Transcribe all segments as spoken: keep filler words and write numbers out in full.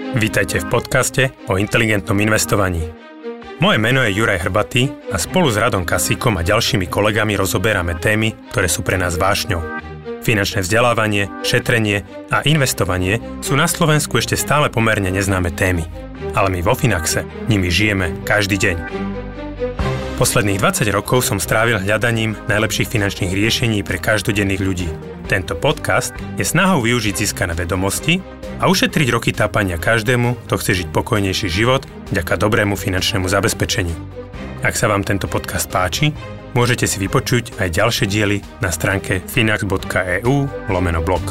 Vítajte v podcaste o inteligentnom investovaní. Moje meno je Juraj Hrbatý a spolu s Radom Kasíkom a ďalšími kolegami rozoberáme témy, ktoré sú pre nás vášňou. Finančné vzdelávanie, šetrenie a investovanie sú na Slovensku ešte stále pomerne neznáme témy. Ale my vo Finaxe nimi žijeme každý deň. Posledných dvadsať rokov som strávil hľadaním najlepších finančných riešení pre každodenných ľudí. Tento podcast je snahou využiť získané vedomosti a ušetriť roky tápania každému, kto chce žiť pokojnejší život vďaka dobrému finančnému zabezpečeniu. Ak sa vám tento podcast páči, môžete si vypočuť aj ďalšie diely na stránke finax.eu lomeno blog.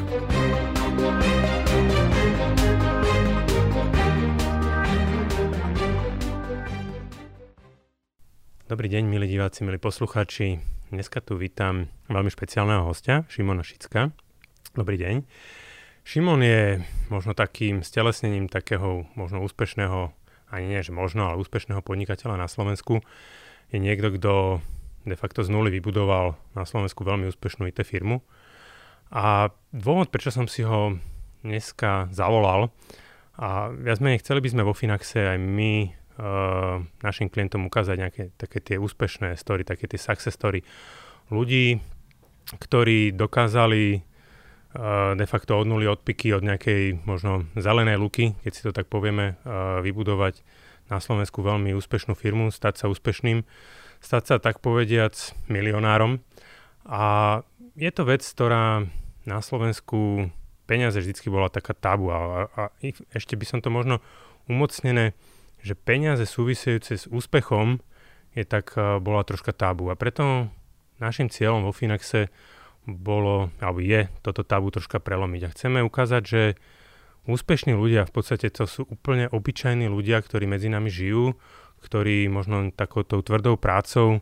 Dobrý deň, milí diváci, milí poslucháči. Dneska tu vítam veľmi špeciálneho hostia, Šimona Šicka. Dobrý deň. Šimon je možno takým stelesnením takého možno úspešného, ani nie, že možno, ale úspešného podnikateľa na Slovensku. Je niekto, kto de facto z nuly vybudoval na Slovensku veľmi úspešnú í té firmu. A dôvod, prečo som si ho dneska zavolal, a viac menej chceli by sme vo Finaxe aj my Uh, našim klientom ukázať nejaké také tie úspešné story, také tie success story ľudí, ktorí dokázali uh, de facto od nuly odpiky od nejakej možno zelenej luky, keď si to tak povieme, uh, vybudovať na Slovensku veľmi úspešnú firmu, stať sa úspešným, stať sa tak povediac milionárom. A je to vec, ktorá na Slovensku peniaze vždycky bola taká tabu a, a, a ešte by som to možno umocnené, že peniaze súvisejúce s úspechom je tak, bola troška tabu. A preto našim cieľom vo Finaxe bolo, alebo je toto tabu troška prelomiť. A chceme ukázať, že úspešní ľudia, v podstate to sú úplne obyčajní ľudia, ktorí medzi nami žijú, ktorí možno takouto tvrdou prácou uh,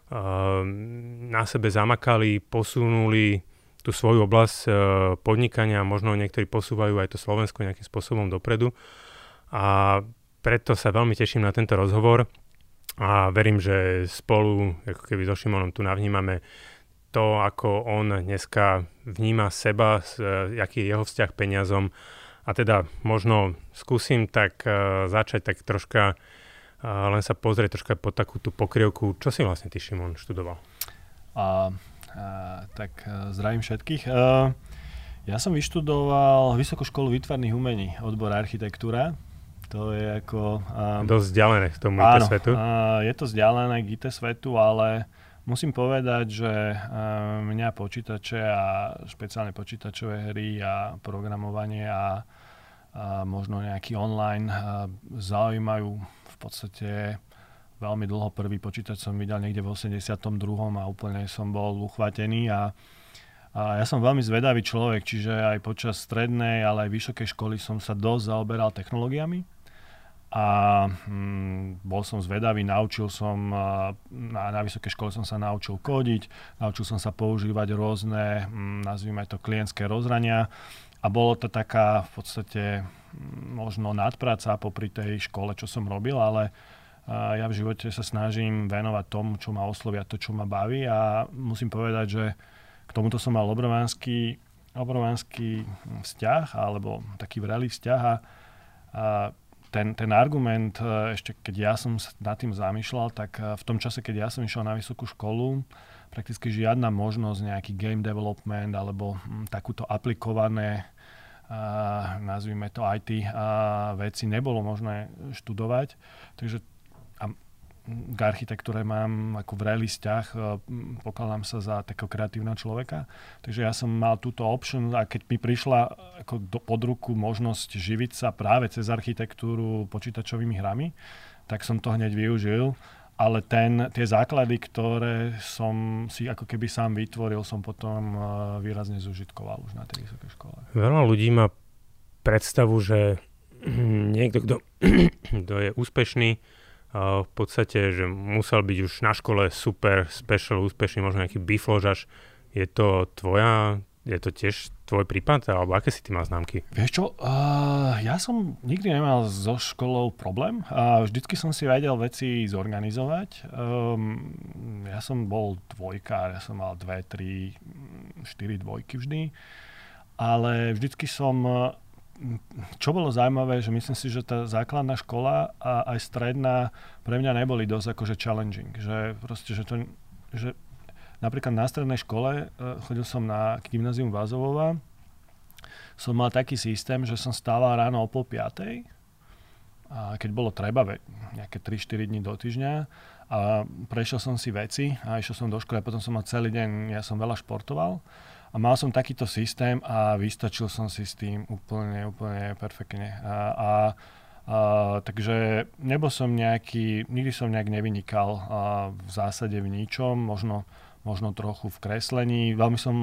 na sebe zamakali, posunuli tú svoju oblasť uh, podnikania, možno niektorí posúvajú aj to Slovensko nejakým spôsobom dopredu. A preto sa veľmi teším na tento rozhovor a verím, že spolu, ako keby so Šimonom tu navnímame to, ako on dneska vníma seba, aký je jeho vzťah k peniazom. A teda možno skúsim tak uh, začať tak troška, uh, len sa pozrieť troška pod takú tú pokrievku. Čo si vlastne ty, Šimon, študoval? Uh, uh, tak uh, zdravím všetkých. Uh, ja som vyštudoval Vysokú školu výtvarných umení, odbor architektúra. To je ako... Um, Dosť vzdialené k tomu í té svetu. Áno, uh, je to vzdialené k í té svetu, ale musím povedať, že uh, mňa počítače a špeciálne počítačové hry a programovanie a, a možno nejaký online uh, zaujímajú v podstate veľmi dlho. Prvý počítač som videl niekde v osemdesiatom druhom a úplne som bol uchvatený a A ja som veľmi zvedavý človek, čiže aj počas strednej, ale aj vysokej školy som sa dosť zaoberal technológiami. A hm, bol som zvedavý, naučil som, na, na vysokej škole som sa naučil kódiť, naučil som sa používať rôzne, hm, nazvime to klientské rozhrania. A bolo to taká v podstate hm, možno nadpráca popri tej škole, čo som robil, ale a ja v živote sa snažím venovať tomu, čo ma oslovia, to, čo ma baví. A musím povedať, že k tomuto som mal obrovský, obrovský vzťah, alebo taký vrelý vzťah a, a ten, ten argument, ešte keď ja som nad tým zamýšľal, tak v tom čase, keď ja som išiel na vysokú školu, prakticky žiadna možnosť nejaký game development alebo hm, takúto aplikované, a, nazvime to í té a, veci nebolo možné študovať. Takže k architektúre mám ako vrelý vzťah, pokladám sa za takého kreatívneho človeka. Takže ja som mal túto option a keď mi prišla ako do, pod ruku možnosť živiť sa práve cez architektúru počítačovými hrami, tak som to hneď využil. Ale ten, tie základy, ktoré som si ako keby sám vytvoril, som potom výrazne zužitkoval už na tej vysokej škole. Veľa ľudí má predstavu, že niekto, kto, kto je úspešný, v podstate, že musel byť už na škole super, special, úspešný, možno nejaký bifložač. Je to tvoja, je to tiež tvoj prípad? Alebo aké si ty mal známky? Vieš čo, uh, ja som nikdy nemal so školou problém. Uh, vždycky som si vedel veci zorganizovať. Um, ja som bol dvojkár, ja som mal dve, tri, štyri dvojky vždy. Ale vždycky som čo bolo zaujímavé, že myslím si, že tá základná škola a aj stredná pre mňa neboli dosť akože challenging. Že proste, že to, že napríklad na strednej škole, chodil som na gymnázium Vázovova, som mal taký systém, že som stával ráno o pol piatej, a keď bolo treba, nejaké tri štyri dní do týždňa, a prešiel som si veci a išiel som do školy a potom som mal celý deň, ja som veľa športoval a mal som takýto systém a vystačil som si s tým úplne, úplne perfektne. A, a, a, takže nebol som nejaký, nikdy som nejak nevynikal a v zásade v ničom, možno, možno trochu v kreslení. Veľmi som,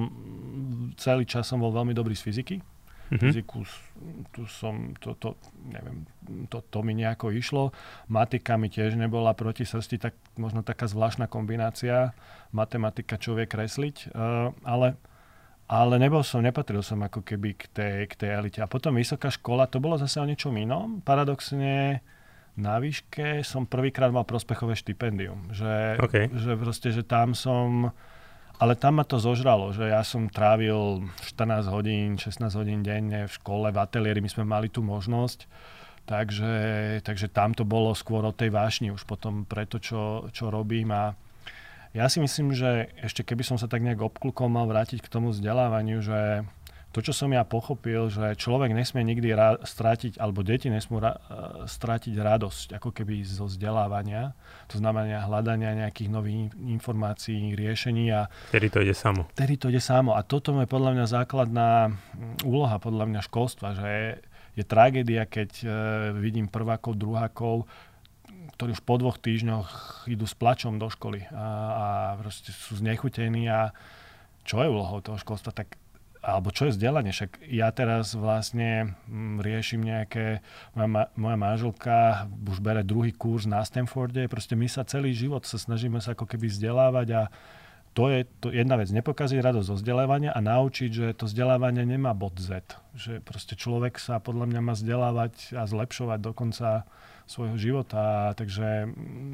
celý čas som bol veľmi dobrý z fyziky. Mm-hmm. Fyziku, tu som, to, to, neviem, to, to mi nejako išlo. Matika mi tiež nebola proti srsti, tak možno taká zvláštna kombinácia. Matematika, čo vie kresliť, uh, ale, ale nebol som, nepatril som ako keby k tej, k tej elite. A potom vysoká škola, to bolo zase o niečom inom. Paradoxne na výške som prvýkrát mal prospechové štipendium. Že, okay. že proste, že tam som... Ale tam ma to zožralo, že ja som trávil štrnásť hodín, šestnásť hodín denne v škole, v ateliéri, my sme mali tú možnosť. Takže, takže tam to bolo skôr o tej vášni už potom pre to, čo, čo robím. A ja si myslím, že ešte keby som sa tak nejak obklukol mal vrátiť k tomu vzdelávaniu, že to, čo som ja pochopil, že človek nesmie nikdy ra- strátiť, alebo deti nesmú ra- strátiť radosť, ako keby zo vzdelávania. To znamená hľadania nejakých nových informácií, riešení. A Tedy to ide samo. Tedy to ide samo. A toto je podľa mňa základná úloha, podľa mňa školstva, že je, je tragédia, keď e, vidím prvákov, druhákov, ktorí už po dvoch týždňoch idú s plačom do školy a, a proste sú znechutení. A čo je úlohou toho školstva? Tak alebo čo je vzdelanie, však ja teraz vlastne m, riešim nejaké, moja, ma, moja manželka už bere druhý kurz na Stanforde, proste my sa celý život sa snažíme sa ako keby vzdelávať a to je to jedna vec, nepokaziť radosť zo vzdelávania a naučiť, že to vzdelávanie nemá bod Z, že proste človek sa podľa mňa má vzdelávať a zlepšovať do konca svojho života, takže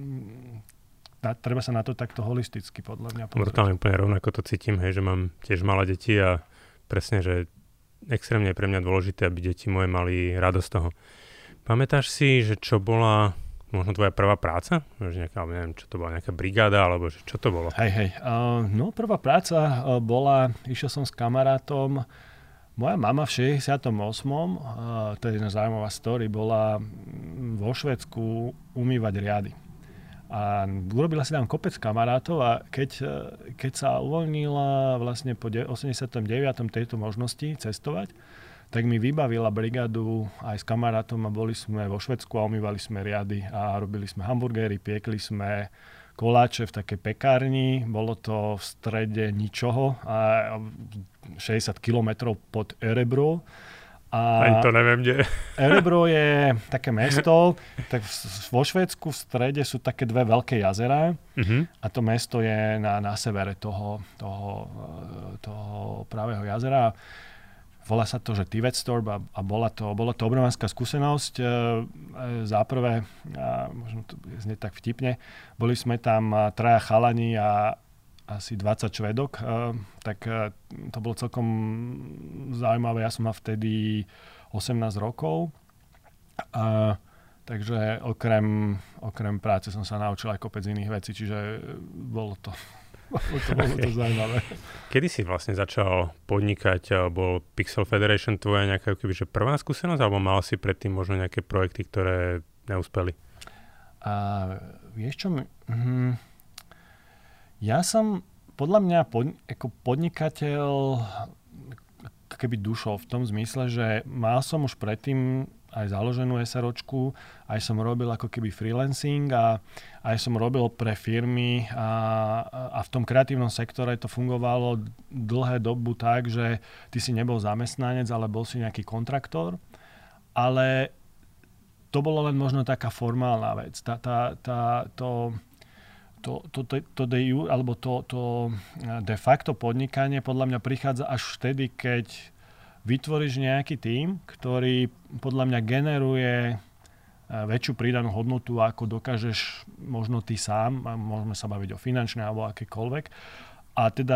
m, na, treba sa na to takto holisticky podľa mňa pozrieť. Brutálne úplne rovnako to cítim, hej, že mám tiež malé deti a presne, že extrémne je pre mňa dôležité, aby deti moje mali radosť z toho. Pamätáš si, že čo bola možno tvoja prvá práca? Že nejaká, neviem, čo to bola, nejaká brigáda, alebo že čo to bolo? Hej, hej. Uh, no, prvá práca uh, bola, išiel som s kamarátom, moja mama v šesťdesiatom ôsmom, uh, to je jedna zaujímavá story, bola vo Švédsku umývať riady. A urobila si tam kopec kamarátov a keď, keď sa uvoľnila vlastne po osemdesiatom deviatom tejto možnosti cestovať, tak mi vybavila brigádu aj s kamarátom a boli sme vo Švédsku a umývali sme riady a robili sme hamburgery, piekli sme koláče v takej pekárni, bolo to v strede ničoho a šesťdesiat kilometrov pod Örebro. A Ani to neviem, kde. Örebro je také mesto, tak vo Švédsku v strede sú také dve veľké jazerá uh-huh. a to mesto je na, na severe toho, toho, toho pravého jazera. Volá sa to, že Tivetstorp a, a bola to, bola to obrovská skúsenosť. E, za prvé, a možno to znie tak vtipne, boli sme tam traja chalani a asi dvadsať Švédok, uh, tak uh, to bolo celkom zaujímavé. Ja som mal vtedy osemnásť rokov. Uh, takže okrem, okrem práce som sa naučil aj kopec iných vecí, čiže bolo to, bolo to, bolo to zaujímavé. Kedy si vlastne začal podnikať? Bol Pixel Federation tvoja nejaká kebyže prvá skúsenosť, alebo mal si predtým možno nejaké projekty, ktoré neúspeli? Uh, vieš čo? Hm, Ja som, podľa mňa, pod, ako podnikateľ keby dušou v tom zmysle, že mal som už predtým aj založenú SROčku, aj som robil ako keby freelancing a aj som robil pre firmy a, a v tom kreatívnom sektore to fungovalo dlhé dobu tak, že ty si nebol zamestnanec, ale bol si nejaký kontraktor, ale to bolo len možno taká formálna vec. Tá, tá, tá, to... To, to, to, to, de, alebo to, to de facto podnikanie podľa mňa prichádza až vtedy, keď vytvoríš nejaký tím, ktorý podľa mňa generuje väčšiu pridanú hodnotu, ako dokážeš možno ty sám, a môžeme sa baviť o finančnej alebo akékoľvek. A teda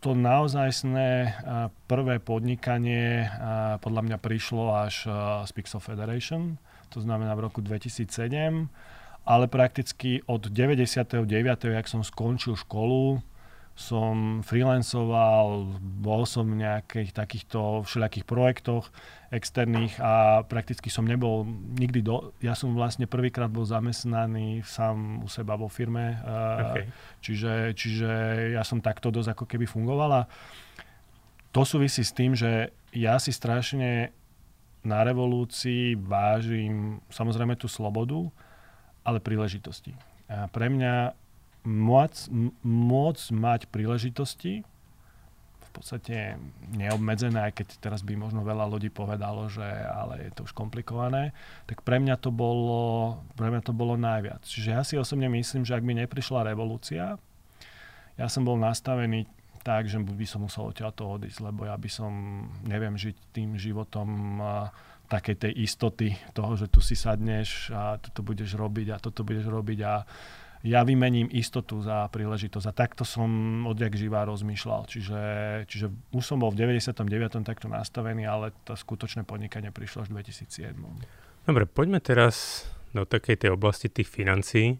to naozajstné prvé podnikanie podľa mňa prišlo až z Pixel Federation, to znamená v roku dvetisícsedem, ale prakticky od deväťdesiateho deviateho jak som skončil školu, som freelancoval, bol som v nejakých takýchto všelijakých projektoch externých a prakticky som nebol nikdy do... Ja som vlastne prvýkrát bol zamestnaný sám u seba vo firme, okay. čiže, čiže ja som takto dosť ako keby fungovala. To súvisí s tým, že ja si strašne na revolúcii vážim samozrejme tú slobodu, ale príležitosti. A pre mňa Môcť, môcť mať príležitosti, v podstate neobmedzené, aj keď teraz by možno veľa ľudí povedalo, že ale je to už komplikované, tak pre mňa to bolo, pre mňa to bolo najviac. Čiže ja si osobne myslím, že ak by neprišla revolúcia, ja som bol nastavený tak, že by som musel odtiaľto odísť, lebo ja by som, neviem, žiť tým životom takej tej istoty toho, že tu si sadneš a toto budeš robiť a toto budeš robiť a ja vymením istotu za príležitosť. A takto som odjak živá rozmýšľal. Čiže, čiže už som bol v deväťdesiatom deviatom takto nastavený, ale to skutočné podnikanie prišlo až v dvetisícsedem. Dobre, poďme teraz do takej tej oblasti tých financií.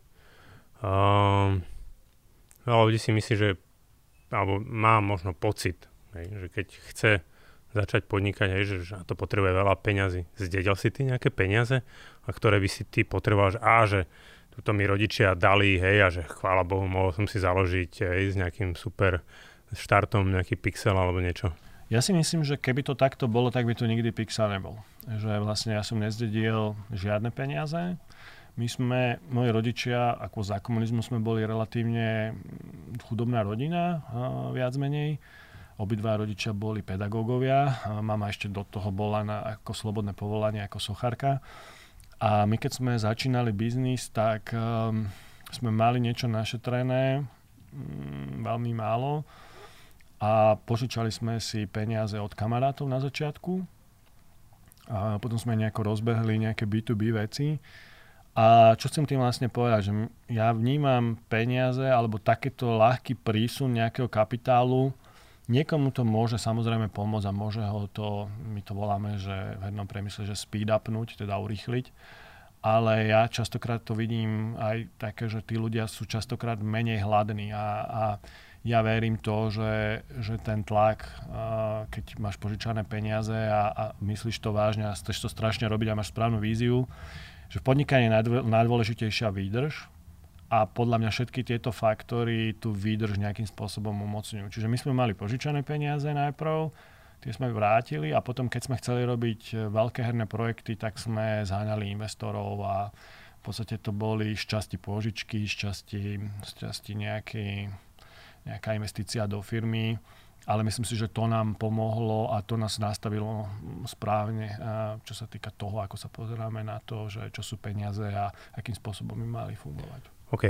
Um, veľa ľudí si myslí, že alebo má možno pocit, hej, že keď chce začať podnikať, hej, že, že to potrebuje veľa peňazí. Zdedil si ty nejaké peniaze, a ktoré by si ty potreboval, že á, že tuto mi rodičia dali, hej, a že chvála Bohu, mohol som si založiť, hej, s nejakým super štartom, nejaký Pixel alebo niečo. Ja si myslím, že keby to takto bolo, tak by to nikdy Pixel nebol. Že vlastne ja som nezdedil žiadne peniaze. My sme, moji rodičia, ako za komunizmu sme boli relatívne chudobná rodina, viac menej. Obidva rodičia boli pedagógovia. Mama ešte do toho bola na, ako slobodné povolanie, ako sochárka. A my keď sme začínali biznis, tak um, sme mali niečo našetrené, um, veľmi málo. A požičali sme si peniaze od kamarátov na začiatku. A potom sme nejako rozbehli nejaké bé dva bé veci. A čo chcem tým vlastne povedať, že ja vnímam peniaze alebo takéto ľahký prísun nejakého kapitálu. Niekomu to môže samozrejme pomôcť a môže ho to, my to voláme, že v hernom priemysle, že speed upnúť, teda urýchliť. Ale ja častokrát to vidím aj také, že tí ľudia sú častokrát menej hladní a, a ja verím to, že, že ten tlak, keď máš požičané peniaze a, a myslíš to vážne a chceš to strašne robiť a máš správnu víziu, že v podnikaní je najdôležitejšia výdrž a podľa mňa všetky tieto faktory tú výdrž nejakým spôsobom umocňujú. Čiže my sme mali požičané peniaze najprv, tie sme vrátili a potom, keď sme chceli robiť veľké herné projekty, tak sme zháňali investorov a v podstate to boli z časti pôžičky, z časti, z časti nejaký, nejaká investícia do firmy. Ale myslím si, že to nám pomohlo a to nás nastavilo správne, čo sa týka toho, ako sa pozeráme na to, že čo sú peniaze a akým spôsobom by mali fungovať. OK.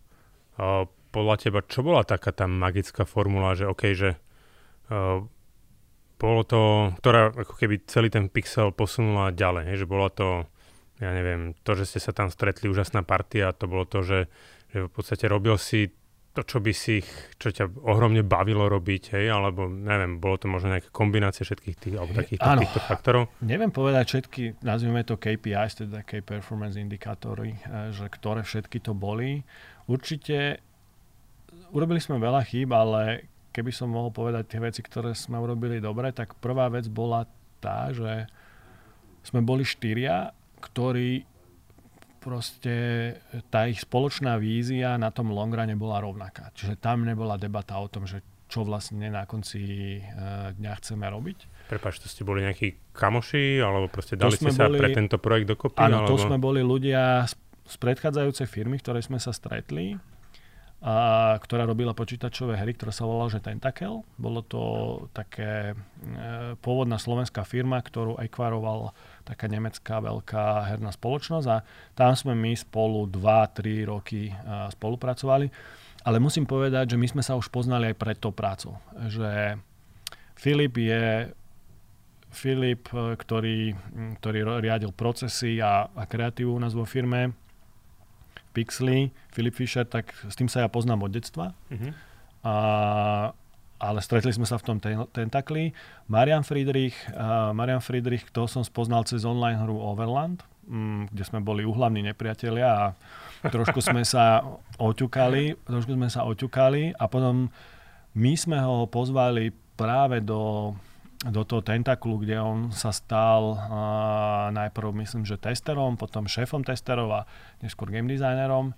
Uh, podľa teba, čo bola taká tá magická formula, že OK, že uh, bolo to, ktorá ako keby celý ten Pixel posunula ďalej, hej, že bolo to, ja neviem, to, že ste sa tam stretli, úžasná partia, to bolo to, že, že v podstate robil si to, čo by si, čo ťa ohromne bavilo robiť, hej, alebo neviem, bolo to možno nejaká kombinácia všetkých tých, alebo takýchto týchto faktorov? Neviem povedať všetky, nazvime to ká pé í's, teda Key Performance Indikátory, že ktoré všetky to boli. Určite urobili sme veľa chýb, ale keby som mohol povedať tie veci, ktoré sme urobili dobre, tak prvá vec bola tá, že sme boli štyria, ktorí proste tá ich spoločná vízia na tom longrane bola rovnaká. Čiže tam nebola debata o tom, že čo vlastne na konci dňa chceme robiť. Prepáč, to ste boli nejakí kamoši, alebo proste dali ste sa boli, pre tento projekt dokopy? Áno, alebo... to sme boli ľudia z, z predchádzajúcej firmy, v ktorej sme sa stretli, a, ktorá robila počítačové hry, ktorá sa volala, že Tentacle. Bolo to také e, pôvodná slovenská firma, ktorú ekvaroval taká nemecká veľká herná spoločnosť a tam sme my spolu dva tri roky uh, spolupracovali. Ale musím povedať, že my sme sa už poznali aj pred tou prácou. Že Filip je Filip, ktorý, ktorý riadil procesy a, a kreatívu u nás vo firme, Pixely, Filip Fischer, tak s tým sa ja poznám od detstva. Uh-huh. A ale stretli sme sa v tom ten, tentakli. Marian Friedrich, uh, Marian Friedrich, to som spoznal cez online hru Overland, um, kde sme boli úhlavní nepriatelia a trošku sme sa oťukali, trošku sme sa oťukali a potom my sme ho pozvali práve do, do toho tentaklu, kde on sa stal uh, najprv, myslím, že testerom, potom šéfom testerov a neskôr game designerom.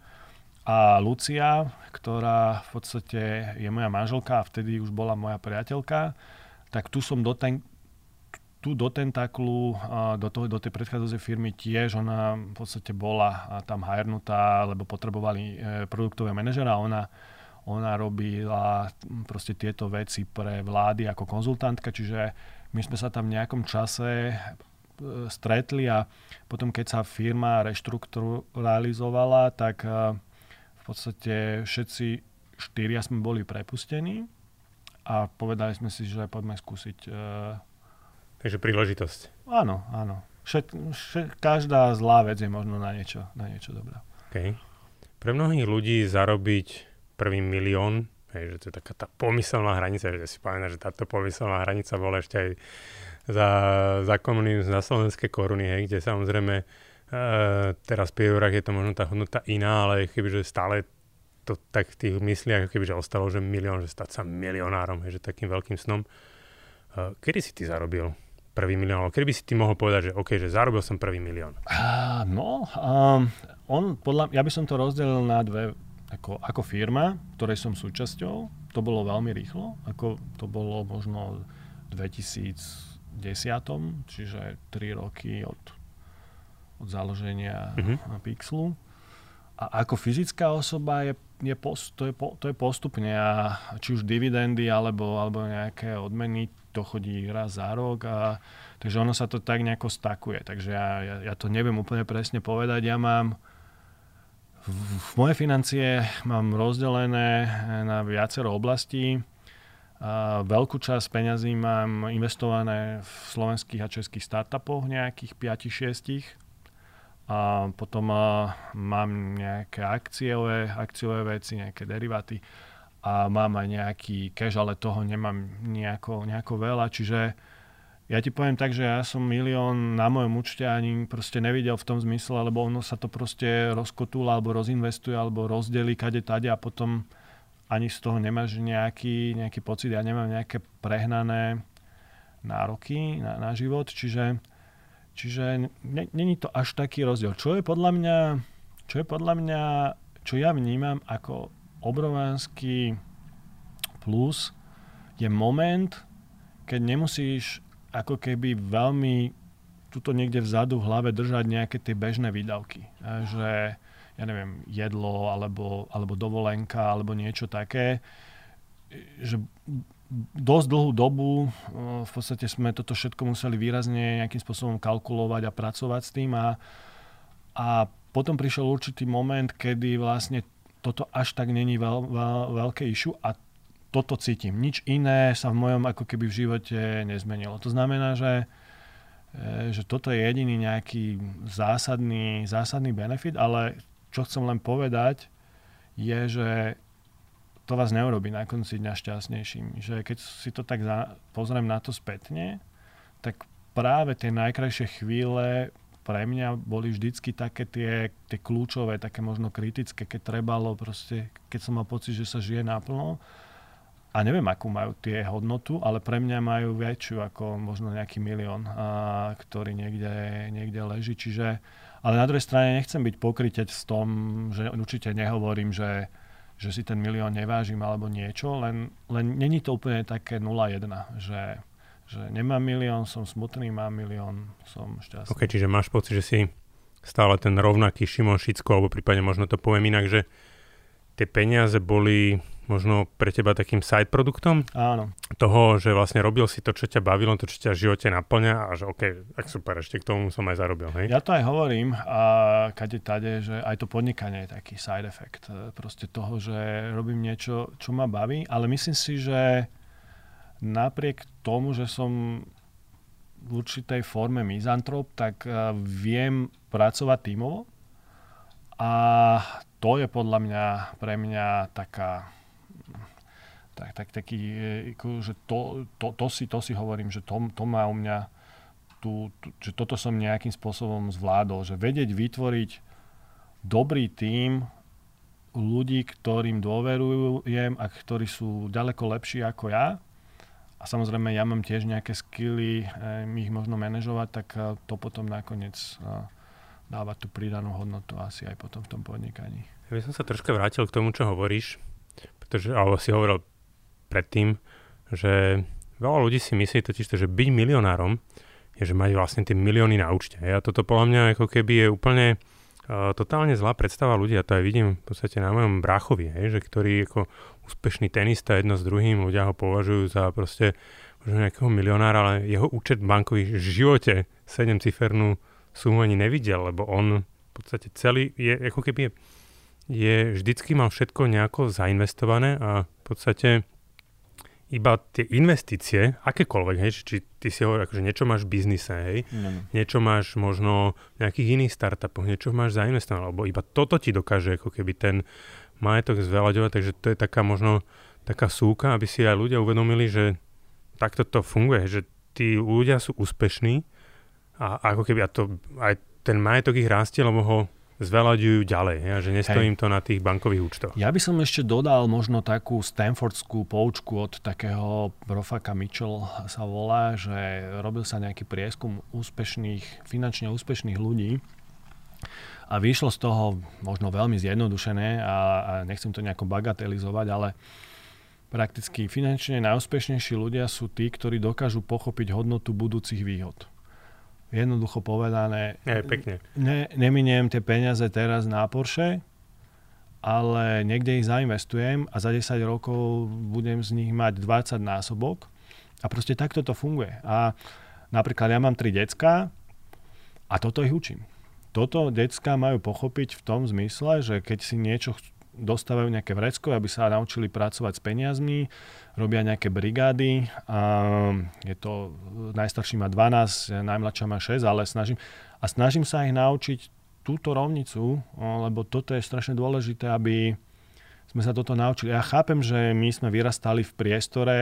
A Lucia, ktorá v podstate je moja manželka a vtedy už bola moja priateľka, tak tu som do, ten, tu do tentaklu, do, toho, do tej predchádzajúcej firmy tiež, ona v podstate bola tam hajrnutá, lebo potrebovali produktového manažera. Ona, ona robila proste tieto veci pre vlády ako konzultantka, čiže my sme sa tam v nejakom čase stretli a potom, keď sa firma reštrukturalizovala, tak v podstate všetci štyria sme boli prepustení a povedali sme si, že poďme skúsiť. Takže príležitosť. Áno, áno. Všet, všet, každá zlá vec je možno na niečo, na niečo dobrá. Okay. Pre mnohých ľudí zarobiť prvý milión, hej, že to je taká tá pomyselná hranica, že si pamätám, že táto pomyselná hranica bola ešte aj za, za komunizmu, za slovenské koruny, hej, kde samozrejme Uh, teraz pri eurách je to možno tá hodnota iná, ale kebyže stále to tak v tých mysliach, kebyže ostalo, že milión, že stať sa milionárom, že takým veľkým snom. Uh, kedy si ty zarobil prvý milión? Kedy by si ty mohol povedať, že OK, že zarobil som prvý milión? Uh, no, um, on, podľa, ja by som to rozdelil na dve, ako, ako firma, ktorej som súčasťou, to bolo veľmi rýchlo, ako to bolo možno v dvetisícdesať, čiže tri roky od od založenia uh-huh. Pixelu. A ako fyzická osoba je, je post, to, je po, to je postupne a či už dividendy alebo, alebo nejaké odmeny, to chodí raz za rok a takže ono sa to tak nejako stakuje. Takže ja, ja, ja to neviem úplne presne povedať. Ja mám v, v moje financie mám rozdelené na viacero oblastí. A veľkú časť peňazí mám investované v slovenských a českých startupoch, nejakých päť šesť. A potom uh, mám nejaké akciové, akciové veci, nejaké deriváty a mám aj nejaký cash, ale toho nemám nejako, nejako veľa. Čiže ja ti poviem tak, že ja som milión na mojom účte ani proste nevidel v tom zmysle, lebo ono sa to proste rozkotúla alebo rozinvestuje alebo rozdelí kade tade a potom ani z toho nemáš nejaký, nejaký pocit. Ja nemám nejaké prehnané nároky na, na život, čiže Čiže není to až taký rozdiel. Čo je podľa mňa, čo je podľa mňa, čo ja vnímam ako obrovánsky plus, je moment, keď nemusíš ako keby veľmi tuto niekde vzadu v hlave držať nejaké tie bežné výdavky. A že, ja neviem, jedlo, alebo, alebo dovolenka, alebo niečo také, že dosť dlhú dobu v podstate sme toto všetko museli výrazne nejakým spôsobom kalkulovať a pracovať s tým a, a potom prišiel určitý moment, kedy vlastne toto až tak není veľ, veľ, veľké issue a toto cítim. Nič iné sa v mojom ako keby v živote nezmenilo. To znamená, že, že toto je jediný nejaký zásadný, zásadný benefit, ale čo chcem len povedať je, že to vás neurobí na konci dňa šťastnejším. Že keď si to tak za, pozriem na to spätne, tak práve tie najkrajšie chvíle pre mňa boli vždycky také tie, tie kľúčové, také možno kritické, keď trebalo proste, keď som mal pocit, že sa žije naplno. A neviem, akú majú tie hodnotu, ale pre mňa majú väčšiu ako možno nejaký milión, a, ktorý niekde, niekde leží. Čiže, ale na druhej strane nechcem byť pokryteť v tom, že určite nehovorím, že že si ten milión nevážim alebo niečo, len, len není to úplne také nula jedna, že, že nemám milión, som smutný, mám milión, som šťastný. Ok, čiže máš pocit, že si stále ten rovnaký Šimon Šicko, alebo prípadne možno to poviem inak, že tie peniaze boli možno pre teba takým side produktom? Áno. Toho, že vlastne robil si to, čo ťa bavilo, to, čo ťa v živote naplňa a že OK, tak super, ešte k tomu som aj zarobil, hej? Ja to aj hovorím a kade tade, že aj to podnikanie je taký side effect proste toho, že robím niečo, čo ma baví, ale myslím si, že napriek tomu, že som v určitej forme mizantrop, tak viem pracovať tímovo a to je podľa mňa, pre mňa taká tak, tak taký, že to, to, to, si, to si hovorím, že to, to má u mňa, tú, tú, že toto som nejakým spôsobom zvládol, že vedieť vytvoriť dobrý tím ľudí, ktorým dôverujem a ktorí sú ďaleko lepší ako ja. A samozrejme, ja mám tiež nejaké skilly, ich možno manažovať, tak to potom nakoniec dáva tú pridanú hodnotu asi aj potom v tom podnikaní. Ja by som sa troška vrátil k tomu, čo hovoríš, pretože, alebo si hovoril predtým, že veľa ľudí si myslí totiž to, že byť milionárom je, že majú vlastne tie milióny na účte. A toto podľa mňa ako keby je úplne uh, totálne zlá predstava ľudí. A to aj vidím v podstate na mojom bráchovi, hej, že ktorý ako úspešný tenista jedno s druhým, ľudia ho považujú za proste možno nejakého milionára, ale jeho účet bankový v živote sedemcifernú sumu ani nevidel, lebo on v podstate celý je, ako keby je, je vždycky mal všetko nejako zainvestované a v podstate iba tie investície, akékoľvek, hej, či ty si hovorí, akože niečo máš v biznise, hej, mm. niečo máš možno v nejakých iných startupoch, niečo máš zainvestované, alebo iba toto ti dokáže ako keby ten majetok zveľaďovať, takže to je taká možno taká súka, aby si aj ľudia uvedomili, že takto to funguje, že tí ľudia sú úspešní a ako keby a to, aj ten majetok ich rastie, lebo ho zveľaďujú ďalej, ja, že nestojím to na tých bankových účtoch. Ja by som ešte dodal možno takú stanfordskú poučku od takého profaka Mitchell sa volá, že robil sa nejaký prieskum úspešných, finančne úspešných ľudí a vyšlo z toho možno veľmi zjednodušené a, a nechcem to nejako bagatelizovať, ale prakticky finančne najúspešnejší ľudia sú tí, ktorí dokážu pochopiť hodnotu budúcich výhod. Jednoducho povedané, je, pekne. Ne, neminiem tie peniaze teraz na Porsche, ale niekde ich zainvestujem a za desať rokov budem z nich mať dvadsať násobok a proste takto to funguje. A napríklad ja mám tri decká a toto ich učím. Toto decká majú pochopiť v tom zmysle, že keď si niečo dostávajú nejaké vrecko, aby sa naučili pracovať s peniazmi, robia nejaké brigády. A je to, najstarší má dvanásť, najmladšia má šesť, ale snažím, a snažím sa ich naučiť túto rovnicu, lebo toto je strašne dôležité, aby sme sa toto naučili. Ja chápem, že my sme vyrastali v priestore,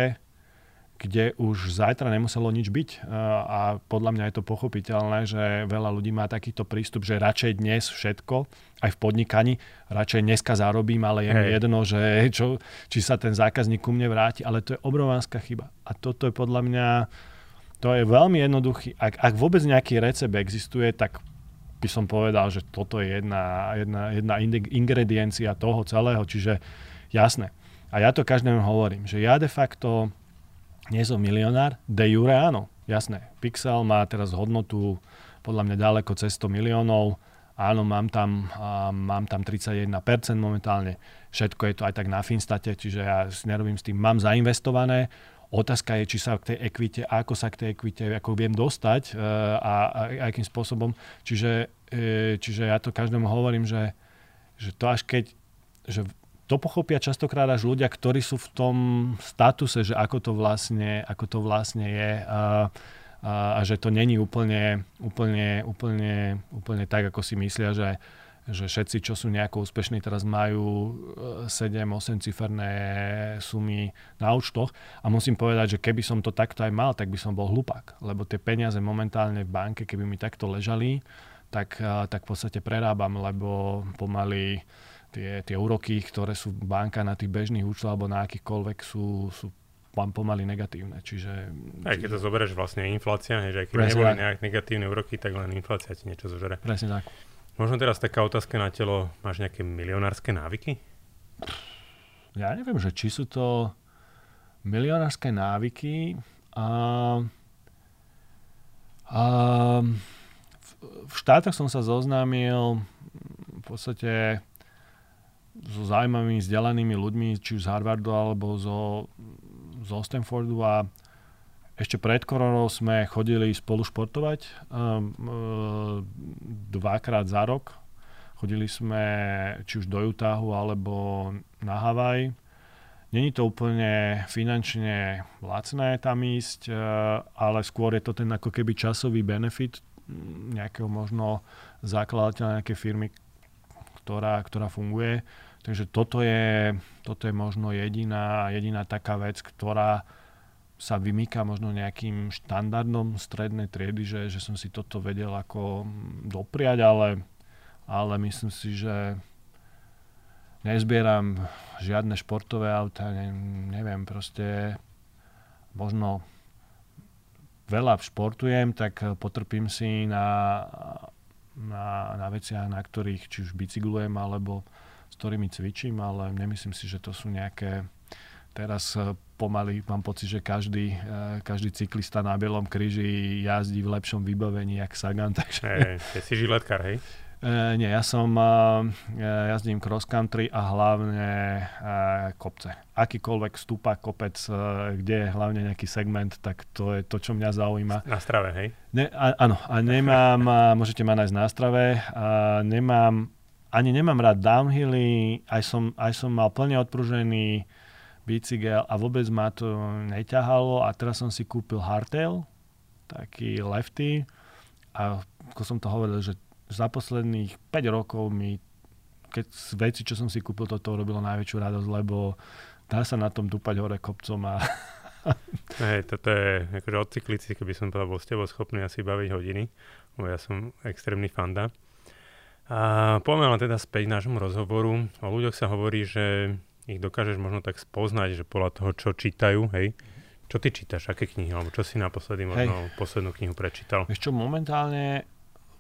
kde už zajtra nemuselo nič byť a podľa mňa je to pochopiteľné, že veľa ľudí má takýto prístup, že radšej dnes všetko, aj v podnikaní, radšej dneska zarobím, ale je mi jedno, že čo, či sa ten zákazník ku mne vráti, ale to je obrovská chyba. A toto je podľa mňa, to je veľmi jednoduchý, ak, ak vôbec nejaký recept existuje, tak by som povedal, že toto je jedna, jedna, jedna ingrediencia toho celého, čiže jasné. A ja to každému hovorím, že ja de facto nie som milionár, de jure áno, jasné. Pixel má teraz hodnotu podľa mňa ďaleko cez sto miliónov. Áno, mám tam, uh, mám tam tridsaťjeden percent momentálne. Všetko je to aj tak na Finstate, čiže ja si nerobím s tým. Mám zainvestované. Otázka je, či sa k tej ekvite, ako sa k tej ekvite ako viem dostať uh, a, a akým spôsobom. Čiže, uh, čiže ja to každému hovorím, že, že to až keď... Že to pochopia častokrát až ľudia, ktorí sú v tom statuse, že ako to vlastne, ako to vlastne je a, a, a že to není úplne, úplne, úplne, úplne tak, ako si myslia, že, že všetci, čo sú nejako úspešní, teraz majú sedem osem ciferné sumy na účtoch. A musím povedať, že keby som to takto aj mal, tak by som bol hlupák. Lebo tie peniaze momentálne v banke, keby mi takto ležali, tak, tak v podstate prerábam, lebo pomaly Tie, tie úroky, ktoré sú banka na tých bežných účtoch alebo na akýchkoľvek sú, sú pomaly negatívne. Čiže, aj keď to zoberieš vlastne inflácia, že aj keď neboli nejak negatívne úroky, tak len inflácia ti niečo zožere. Presne tak. Možno teraz taká otázka na telo. Máš nejaké milionárske návyky? Ja neviem, že či sú to milionárske návyky. A, a, v, v štátoch som sa zoznámil v podstate so zaujímavými, vzdelanými ľuďmi, či už z Harvardu alebo zo, zo Stanfordu a ešte pred koronou sme chodili spolu športovať um, dvakrát za rok. Chodili sme či už do Utahu alebo na Havaj. Není to úplne finančne lacné tam ísť, ale skôr je to ten ako keby časový benefit nejakého možno zakladateľa nejakej firmy, ktorá, ktorá funguje. takže toto je, toto je možno jediná, jediná taká vec, ktorá sa vymýka možno nejakým štandardom strednej triedy, že, že som si toto vedel ako dopriať, ale, ale myslím si, že nezbieram žiadne športové auta, ne, neviem, proste možno veľa športujem, tak potrpím si na, na, na veciach, na ktorých či už bicyklujem, alebo s ktorými cvičím, ale nemyslím si, že to sú nejaké teraz pomaly mám pocit, že každý, každý cyklista na Bielom kríži jazdí v lepšom vybavení jak Sagan. Takže... Hey, si žiletkár, hej? E, nie, ja som uh, jazdím cross country a hlavne uh, kopce. Akýkoľvek stúpa kopec, uh, kde je hlavne nejaký segment, tak to je to, čo mňa zaujíma. Na strave, hej? Ne, a, áno, a nemám, uh, môžete ma nájsť na strave, uh, nemám, ani nemám rád downhilly, aj som, aj som mal plne odpružený bicykel a vôbec ma to neťahalo a teraz som si kúpil hardtail, taký lefty a ako som to hovoril, že za posledných päť rokov mi, keď veci, čo som si kúpil, toto robilo najväčšiu radosť, lebo dá sa na tom dúpať hore kopcom a... Hej, toto je, akože od cyklistiky by som povedal, bol s tebou schopný asi baviť hodiny, lebo ja som extrémny fanda. A poďme teda späť k nášmu rozhovoru. O ľuďoch sa hovorí, že ich dokážeš možno tak spoznať, že podľa toho, čo čítajú, hej. Čo ty čítaš? Aké knihy? Alebo čo si naposledy možno hej. poslednú knihu prečítal? Vieš čo, momentálne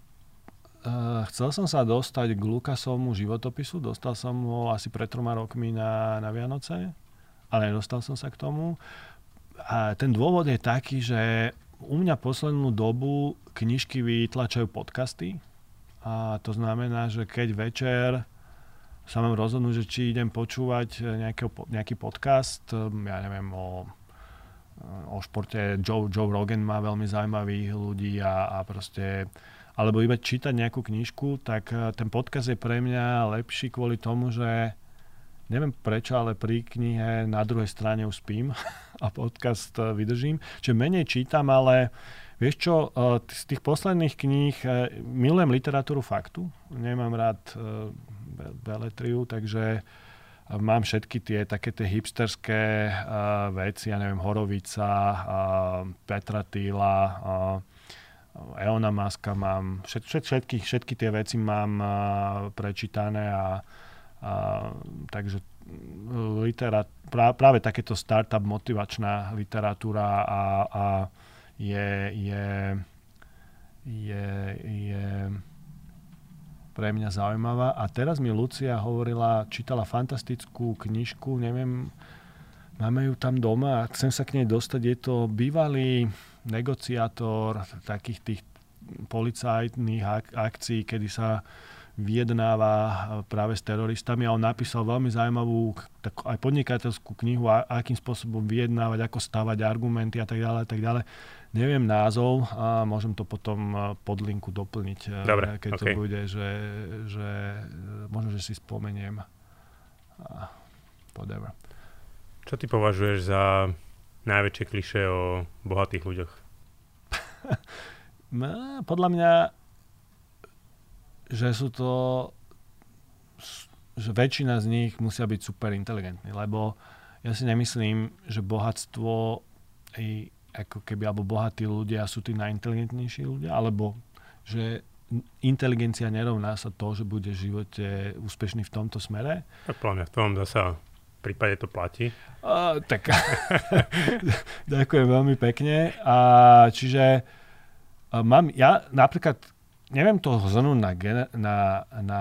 uh, chcel som sa dostať k Lukasovmu životopisu. Dostal som ho asi pred troma rokmi na, na Vianoce, ale nedostal som sa k tomu. A ten dôvod je taký, že u mňa poslednú dobu knižky vytlačajú podcasty. A to znamená, že keď večer sa mám rozhodnúť, že či idem počúvať nejaký, nejaký podcast, ja neviem, o, o športe. Joe, Joe Rogan má veľmi zaujímavých ľudí a, a proste, alebo iba čítať nejakú knižku, tak ten podcast je pre mňa lepší kvôli tomu, že neviem prečo, ale pri knihe na druhej strane už spím a podcast vydržím. Čiže menej čítam, ale vieš čo, z tých posledných kníh milujem literatúru faktu. Nemám rád beletriu, takže mám všetky tie také tie hipsterské uh, veci, ja neviem, Horovica, uh, Petra Thiela, uh, Elona Muska mám, všet, všet, všetky, všetky tie veci mám uh, prečítané a uh, takže literát, prá, práve takéto startup motivačná literatúra a, a je, je, je, je pre mňa zaujímavá. A teraz mi Lucia hovorila, čítala fantastickú knižku, neviem, máme ju tam doma a chcem sa k nej dostať. Je to bývalý negociátor takých tých policajtných ak- akcií, kedy sa vyjednáva práve s teroristami a on napísal veľmi zaujímavú tak aj podnikateľskú knihu, a, akým spôsobom vyjednávať, ako stavať argumenty a tak ďalej, a tak ďalej. Neviem názov a môžem to potom pod linku doplniť, dobre, keď okay. to bude, že, že možno, že si spomeniem. Whatever. Čo ty považuješ za najväčšie klišé o bohatých ľuďoch? Podľa mňa, že sú to, že väčšina z nich musia byť super inteligentní, lebo ja si nemyslím, že bohatstvo je ako keby, alebo bohatí ľudia sú tí najinteligentnejší ľudia, alebo že inteligencia nerovná sa to, že bude v živote úspešný v tomto smere. Tak pláne, v tom zasa v prípade to platí. Uh, tak ďakujem veľmi pekne. A čiže uh, mám, ja napríklad neviem to zhrnúť na, na, na,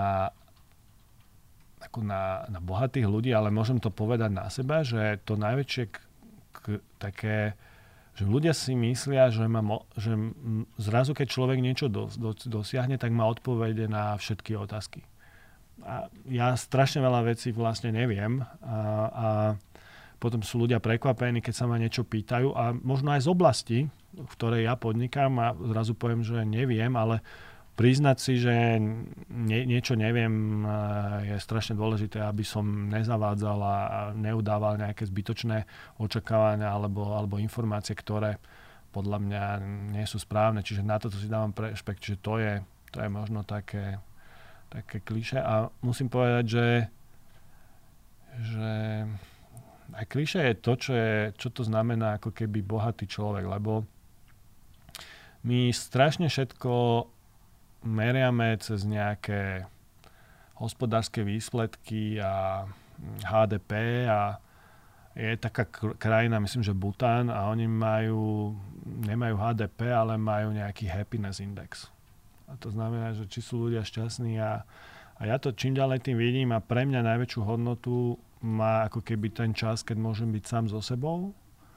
na, na bohatých ľudí, ale môžem to povedať na seba, že to najväčšie k, k, také že ľudia si myslia, že, má mo- že zrazu, keď človek niečo dos- dos- dosiahne, tak má odpovede na všetky otázky. A ja strašne veľa vecí vlastne neviem a, a potom sú ľudia prekvapení, keď sa ma niečo pýtajú a možno aj z oblasti, v ktorej ja podnikám a zrazu poviem, že neviem, ale priznať si, že nie, niečo neviem, je strašne dôležité, aby som nezavádzal a neudával nejaké zbytočné očakávania alebo, alebo informácie, ktoré podľa mňa nie sú správne. Čiže na toto si dávam rešpekt, že to je, to je možno také, také klišé. A musím povedať, že že aj klišé je to, čo, je, čo to znamená ako keby bohatý človek, lebo my strašne všetko meriame cez nejaké hospodárske výsledky a há dé pé a je taká krajina, myslím, že Bután a oni majú, nemajú há dé pé, ale majú nejaký happiness index. A to znamená, že či sú ľudia šťastní a, a ja to čím ďalej tým vidím a pre mňa najväčšiu hodnotu má ako keby ten čas, keď môžem byť sám so sebou.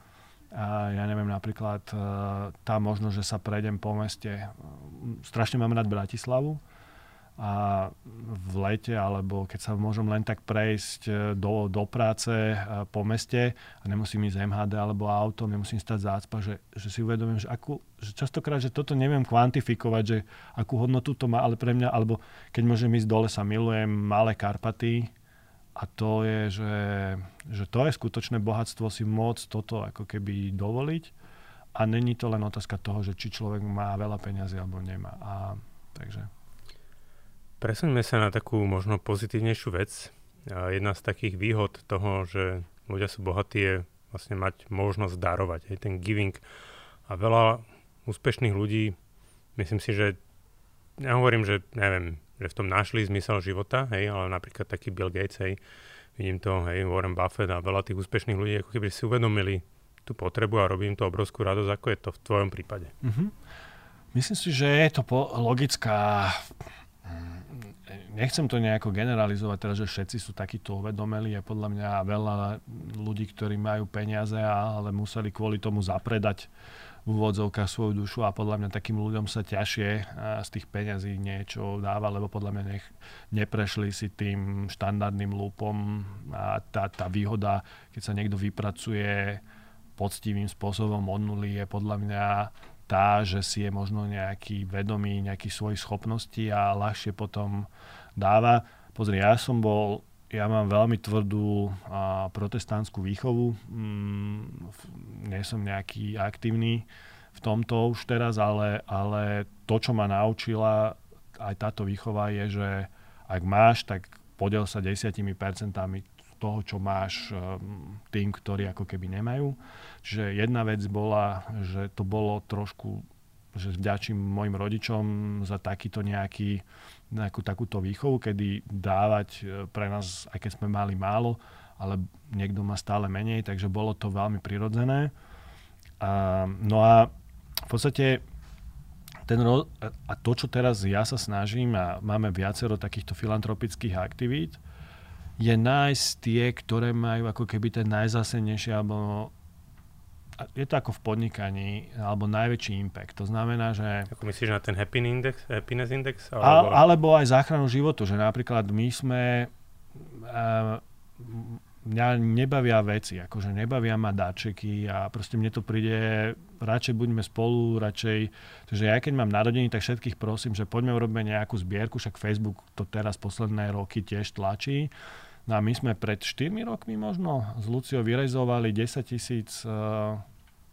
A ja neviem, napríklad tá možnosť, že sa prejdem po meste. Strašne mám rád Bratislavu. A v lete, alebo keď sa môžem len tak prejsť do, do práce po meste a nemusím ísť em há dé alebo autom, nemusím stať zácpa, že, že si uvedomím, že, akú, že častokrát, že toto neviem kvantifikovať, že akú hodnotu to má, ale pre mňa, alebo keď môžem ísť do lesa, milujem malé Karpaty a to je, že, že to je skutočné bohatstvo si môcť toto ako keby dovoliť a není to len otázka toho, že či človek má veľa peňazí alebo nemá. A takže... Presuňme sa na takú možno pozitívnejšiu vec. A jedna z takých výhod toho, že ľudia sú bohatí, je vlastne mať možnosť darovať. Hej, ten giving. A veľa úspešných ľudí, myslím si, že ja hovorím, že neviem, že v tom našli zmysel života, hej, ale napríklad taký Bill Gates, hej, vidím to, hej, Warren Buffett a veľa tých úspešných ľudí, ako keby si uvedomili tú potrebu a robí im to obrovskú radosť, ako je to v tvojom prípade. Mm-hmm. Myslím si, že je to po- logická... Nechcem to nejako generalizovať, teraz, že všetci sú takíto uvedomeli. Je podľa mňa veľa ľudí, ktorí majú peniaze, ale museli kvôli tomu zapredať v úvodzovkách svoju dušu a podľa mňa takým ľuďom sa ťažšie z tých peňazí niečo dáva, lebo podľa mňa nech neprešli si tým štandardným lúpom a tá, tá výhoda, keď sa niekto vypracuje poctivým spôsobom od nuly, je podľa mňa tá, že si je možno nejaký vedomý nejakých svojich schopností a ľahšie potom dáva. Pozri, ja som bol, ja mám veľmi tvrdú a, protestantskú výchovu. Mm, nie som nejaký aktívny v tomto už teraz, ale, ale to, čo ma naučila aj táto výchova je, že ak máš, tak podiel sa desiatimi percentami toho, čo máš tým, ktorí ako keby nemajú. Čiže jedna vec bola, že to bolo trošku, že vďačím mojim rodičom za takýto nejaký, nejakú takúto výchovu, kedy dávať pre nás, aj keď sme mali málo, ale niekto má stále menej, takže bolo to veľmi prirodzené. A, no a v podstate ten ro- a to, čo teraz ja sa snažím, a máme viacero takýchto filantropických aktivít, je nájsť tie, ktoré majú ako keby ten najzásadnejší, alebo je to ako v podnikaní, alebo najväčší impact. To znamená, že... Ako myslíš na ten happy index, happiness index? Alebo, a, alebo aj záchranu životu, že napríklad my sme... Uh, mňa nebavia veci, akože nebavia ma dáčeky a proste mne to príde, radšej buďme spolu, radšej... Takže ja keď mám narodení, tak všetkých prosím, že poďme urobiť nejakú zbierku, však Facebook to teraz posledné roky tiež tlačí. No a my sme pred štyrmi rokmi možno s Luciou vyrezovali desaťtisíc uh,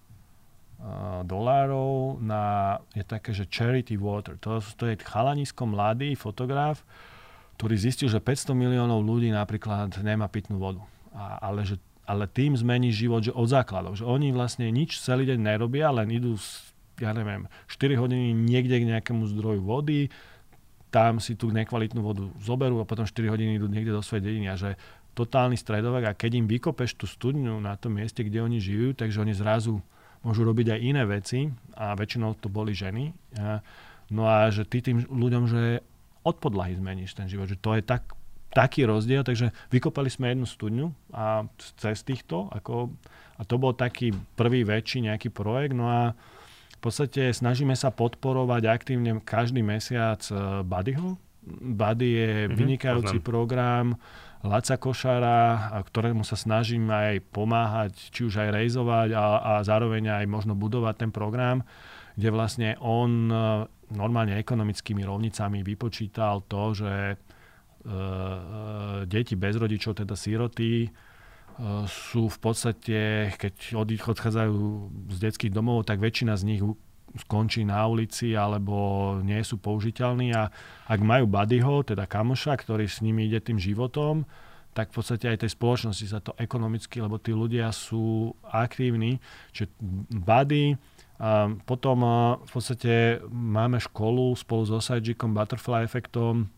uh, dolárov na, je také, že Charity Water. To, to je chalanisko mladý fotograf, ktorý zistil, že päťsto miliónov ľudí napríklad nemá pitnú vodu. A, ale, že, ale tým zmení život, že od základov. Že oni vlastne nič celý deň nerobia, len idú, ja neviem, štyri hodiny niekde k nejakému zdroju vody, tam si tú nekvalitnú vodu zoberú a potom štyri hodiny idú niekde do svojej dediny. A že totálny stredovek a keď im vykopeš tú studňu na tom mieste, kde oni žijú, takže oni zrazu môžu robiť aj iné veci a väčšinou to boli ženy. A, no a že ty tým ľuďom, že od podlahy zmeníš ten život, že to je tak, taký rozdiel, takže vykopali sme jednu studňu a cez týchto, ako, a to bol taký prvý väčší nejaký projekt, no a v podstate snažíme sa podporovať aktívne každý mesiac Buddyho. Buddy je mm-hmm, vynikajúci poznám. program Laca Košára, ktorému sa snažím aj pomáhať, či už aj rejzovať a, a zároveň aj možno budovať ten program, kde vlastne on normálne ekonomickými rovnicami vypočítal to, že e, e, deti bez rodičov, teda síroty, sú v podstate, keď odchádzajú z detských domov, tak väčšina z nich skončí na ulici alebo nie sú použiteľní a ak majú buddyho, teda kamoša, ktorý s nimi ide tým životom, tak v podstate aj tej spoločnosti sa to ekonomicky, lebo tí ľudia sú aktívni, čiže buddy. A potom v podstate máme školu spolu s Osajdikom, Butterfly efektom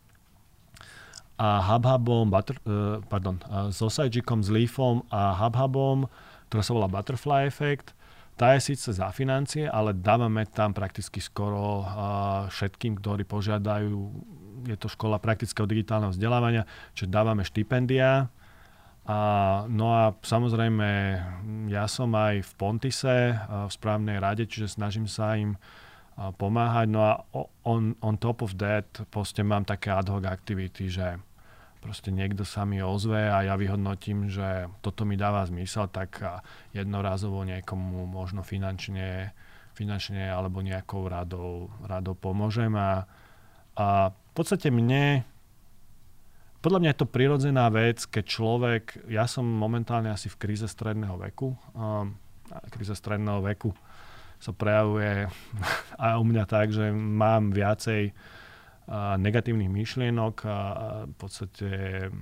a HubHubom, butter, pardon, s Osajdikom, s Leafom a HubHubom, ktorá sa volá Butterfly efekt. Tá je síce za financie, ale dávame tam prakticky skoro všetkým, ktorí požiadajú. Je to škola praktického digitálneho vzdelávania, čiže dávame štipendia. A, no a samozrejme, ja som aj v Pontise, v správnej rade, čiže snažím sa im pomáhať. No a on, on top of that, proste mám také ad hoc aktivity, že proste niekto sa mi ozve a ja vyhodnotím, že toto mi dáva zmysel, tak jednorázovo niekomu možno finančne, finančne alebo nejakou radou, radou pomôžem. A, a v podstate mne, podľa mňa je to prirodzená vec, keď človek, ja som momentálne asi v kríze stredného veku, um, kríze stredného veku sa prejavuje aj u mňa tak, že mám viacej a negatívnych myšlienok a v podstate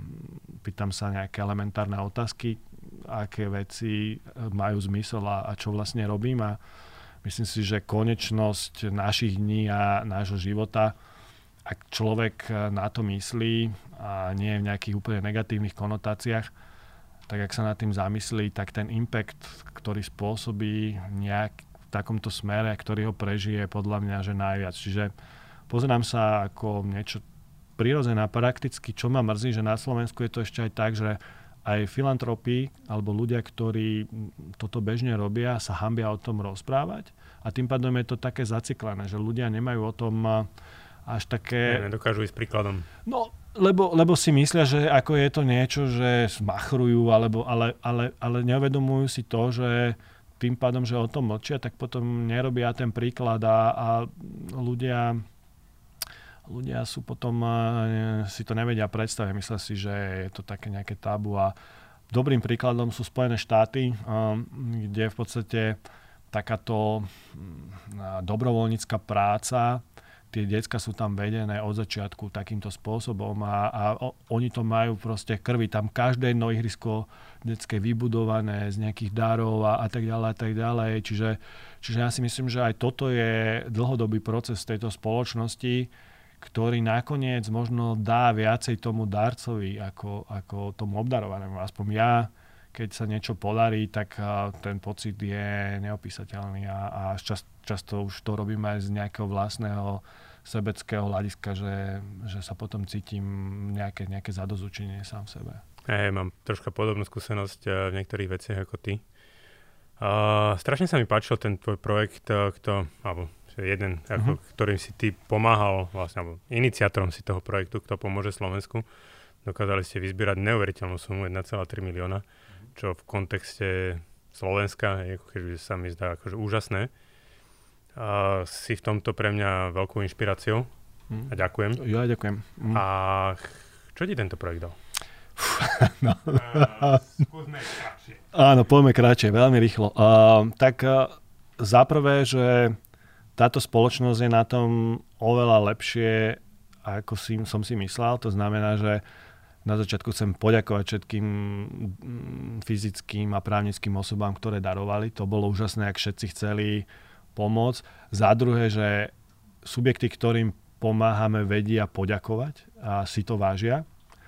pýtam sa nejaké elementárne otázky, aké veci majú zmysel a, a čo vlastne robím a myslím si, že konečnosť našich dní a nášho života, ak človek na to myslí a nie je v nejakých úplne negatívnych konotáciách, tak ak sa nad tým zamyslí, tak ten impact, ktorý spôsobí nejak v takomto smere, ktorý ho prežije, podľa mňa, že najviac. Čiže pozerám sa ako niečo prirodzené a prakticky, čo ma mrzí, že na Slovensku je to ešte aj tak, že aj filantropy alebo ľudia, ktorí toto bežne robia, sa hanbia o tom rozprávať a tým pádom je to také zaciklené, že ľudia nemajú o tom až také... Ne, nedokážu ísť príkladom. No, lebo, lebo si myslia, že ako je to niečo, že smachrujú, alebo, ale, ale, ale neuvedomujú si to, že tým pádom, že o tom mlčia, tak potom nerobia ten príklad a, a ľudia... Ľudia sú potom, si to nevedia predstaviť, myslia si, že je to také nejaké tabu a dobrým príkladom sú Spojené štáty, kde v podstate takáto dobrovoľnícka práca, tie decka sú tam vedené od začiatku takýmto spôsobom a, a oni to majú proste krvi, tam každé jedno ihrisko detské vybudované z nejakých darov a, a tak ďalej a tak ďalej, čiže, čiže ja si myslím, že aj toto je dlhodobý proces tejto spoločnosti, ktorý nakoniec možno dá viacej tomu darcovi ako, ako tomu obdarovanému. Aspoň ja, keď sa niečo podarí, tak ten pocit je neopísateľný a, a čas, často už to robím aj z nejakého vlastného sebeckého hľadiska, že, že sa potom cítim nejaké, nejaké zadozučenie sám v sebe. Ja mám troška podobnú skúsenosť v niektorých veciach ako ty. Uh, strašne sa mi páčil ten tvoj projekt, kto, alebo jeden, uh-huh. ako, ktorým si ty pomáhal, vlastne, alebo iniciátorom si toho projektu, kto pomôže Slovensku. Dokázali ste vyzbierať neuveriteľnú sumu jeden celá tri milióna, čo v kontexte Slovenska je, ako keď sa mi zdá akože úžasné. A si v tomto pre mňa veľkou inšpiráciou uh-huh. a ďakujem. Ja ďakujem. Uh-huh. A čo ti tento projekt dal? no. uh, skúsme kratšie. Áno, poďme kratšie, veľmi rýchlo. Uh, tak uh, zaprvé, že táto spoločnosť je na tom oveľa lepšie, ako si, som si myslel. To znamená, že na začiatku chcem poďakovať všetkým fyzickým a právnickým osobám, ktoré darovali. To bolo úžasné, ak všetci chceli pomôcť. Za druhé, že subjekty, ktorým pomáhame, vedia poďakovať a si to vážia.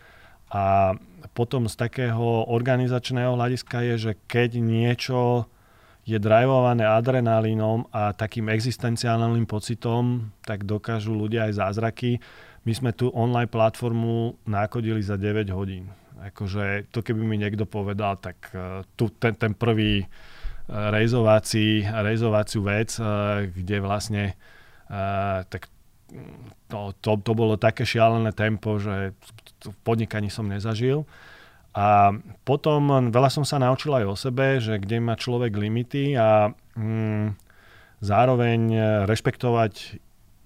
A potom z takého organizačného hľadiska je, že keď niečo je drivované adrenalínom a takým existenciálnym pocitom, tak dokážu ľudia aj zázraky. My sme tú online platformu nakodili za deväť hodín. Akože to keby mi niekto povedal, tak tu ten, ten prvý rejzovací, rejzovaciu vec, kde vlastne tak to, to, to bolo také šialené tempo, že v podnikaní som nezažil. A potom veľa som sa naučil aj o sebe, že kde má človek limity a mm, zároveň rešpektovať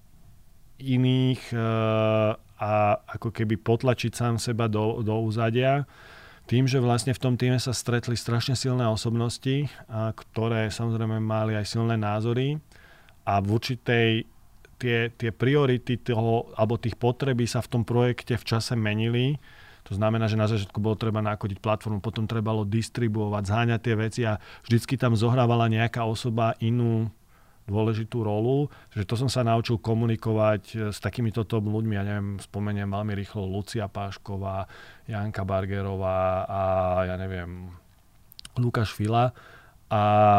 iných e, a ako keby potlačiť sám seba do, do úzadia. Tým, že vlastne v tom týme sa stretli strašne silné osobnosti, a ktoré samozrejme mali aj silné názory a v určitej tie, tie priority toho, alebo tých potreby sa v tom projekte v čase menili. To znamená, že na začiatku bolo treba nakodiť platformu, potom trebalo distribuovať, zháňať tie veci a vždycky tam zohrávala nejaká osoba inú dôležitú rolu, že to som sa naučil komunikovať s takýmito top ľuďmi, ja neviem, spomeniem veľmi rýchlo Lucia Pášková, Janka Bargerová a ja neviem, Lukáš Fila. A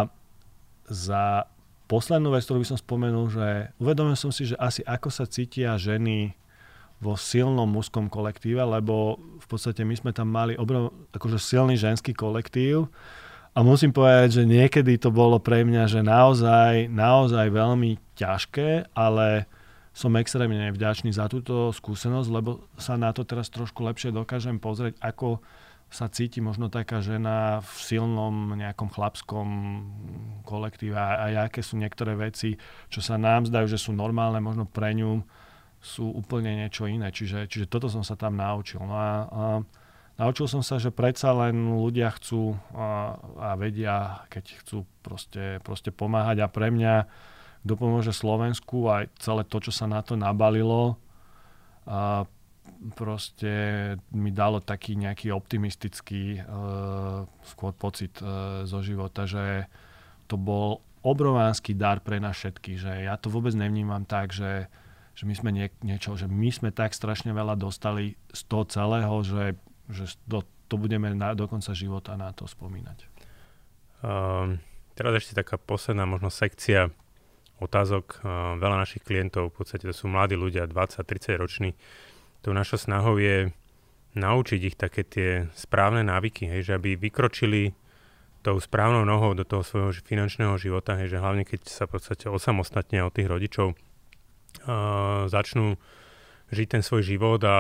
za poslednú vec, ktorú by som spomenul, že uvedomil som si, že asi ako sa cítia ženy vo silnom mužskom kolektíve, lebo v podstate my sme tam mali obrov, akože silný ženský kolektív. A musím povedať, že niekedy to bolo pre mňa, že naozaj, naozaj veľmi ťažké, ale som extrémne vďačný za túto skúsenosť, lebo sa na to teraz trošku lepšie dokážem pozrieť, ako sa cíti možno taká žena v silnom nejakom chlapskom kolektíve a, a aké sú niektoré veci, čo sa nám zdajú, že sú normálne, možno pre ňu sú úplne niečo iné. Čiže, čiže toto som sa tam naučil. No a, a naučil som sa, že predsa len ľudia chcú a, a vedia, keď chcú proste, proste pomáhať. A pre mňa, kto pomôže Slovensku aj celé to, čo sa na to nabalilo, a proste mi dalo taký nejaký optimistický uh, skôr pocit uh, zo života, že to bol obrovánsky dar pre nás všetkých. Že ja to vôbec nevnímam tak, že, že my sme nie, niečo, že my sme tak strašne veľa dostali z toho celého, že že to, to budeme na, do konca života na to spomínať. Um, teraz ešte taká posledná možno sekcia otázok. Uh, veľa našich klientov, v podstate to sú mladí ľudia, dvadsať tridsať roční. Tou našou snahou je naučiť ich také tie správne návyky, hej, že aby vykročili tou správnou nohou do toho svojho finančného života, hej, že hlavne keď sa v podstate osamostatnia od tých rodičov, uh, začnú žiť ten svoj život a